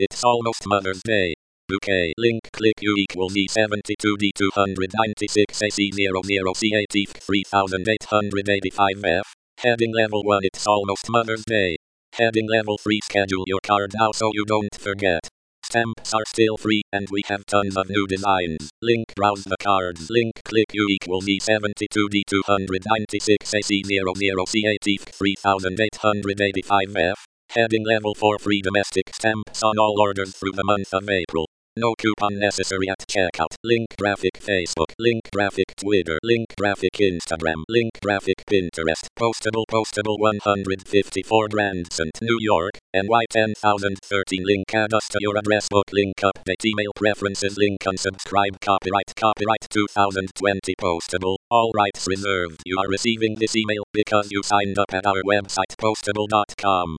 It's almost Mother's Day. Bouquet. Link click U equals E72D296AC00C80 3885F. Heading level 1. It's almost Mother's Day. Heading level 3. Schedule your card now so you don't forget. Stamps are still free and we have tons of new designs. Link browse the cards. Link click U equals E72D296AC00C80 3885F. Heading level 4. Free domestic stamps on all orders through the month of April. No coupon necessary at checkout. Link graphic Facebook. Link graphic Twitter. Link graphic Instagram. Link graphic Pinterest. Postable 154 Grandson, New York, NY 10013. Link add us to your address book. Link update email preferences. Link unsubscribe. Copyright 2020 Postable. All rights reserved. You are receiving this email because you signed up at our website postable.com.